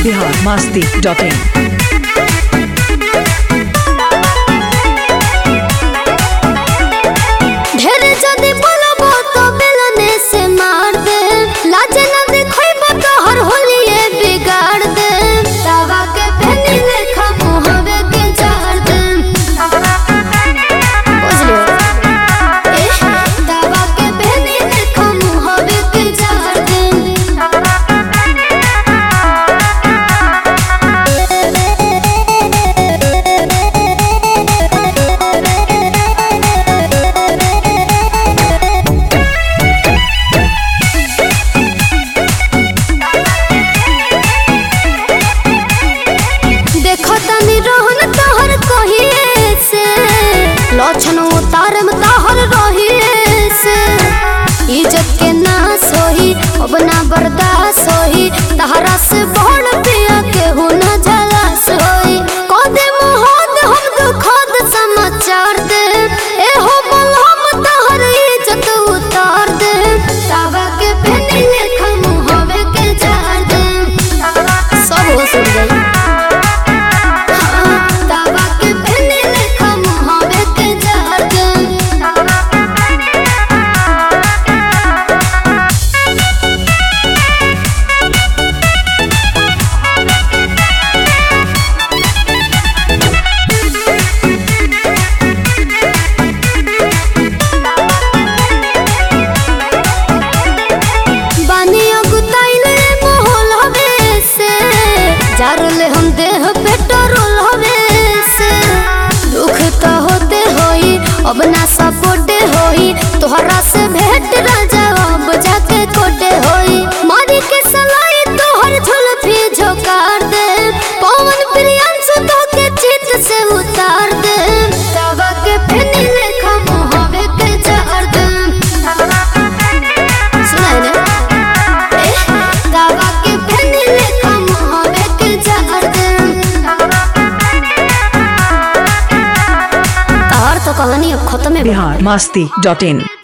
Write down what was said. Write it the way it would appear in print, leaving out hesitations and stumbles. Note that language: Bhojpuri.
biharmasti.in। ढेर जदी बोलबो तो बेलने से मार दे, लाजे न देखइबो तो हर होलिए बिगाड़ दे। तवा के फेनी लेखा मुहवे के झाड़ दे, बुझलियो? तवा के फेनी लेखा मुहवे के झाड़ दे। लक्षण उतार में ताहर रही से इज्जत के नाश होई, अब ना बर्दाश्त होई। तहरा से बड़ पिया के हो न जलास होई। कदे मोहद हम दुखद समाचार दे, ए हो बोल हम तहर इज्जत उतार दे। तावा के फेनी लेखा मुहवे के झाड़ दे, सब हो सुन गई। जारले हम देह पेट्रोल हवे से, दुख तो होते होई, अब ना सपोर्टे होई। तोहरा से भेंट राजा अब जाके कोटे होई। मारी के सलाई तोहर झुलफी झोकार दे, पवन प्रियांशु तो के चित से उतार दे। तवा के फेनी लेखा मुहवे के झाड़ दे, सुनाई ने? तवा के फेनी लेखा मुहवे के झाड़ दे। तार तो कहानी अब खत्म है। biharmasti.in।